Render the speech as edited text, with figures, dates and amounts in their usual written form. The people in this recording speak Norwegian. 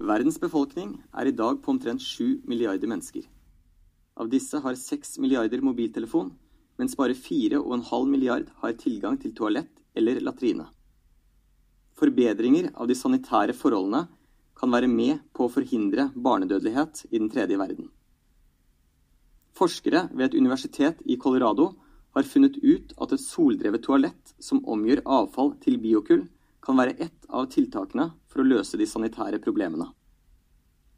Verdens befolkning i dag på omtrent 7 milliarder mennesker. Av disse har 6 milliarder mobiltelefon, mens bare 4,5 milliard har tilgang til toalett eller latrine. Forbedringer av de sanitære forholdene kan være med på å forhindre barnedødelighet i den tredje verden. Forskere ved et universitet i Colorado har funnet ut at et soldrevet toalett som omgjør avfall til biokull kan være ett av tiltakene for å løse de sanitære problemene.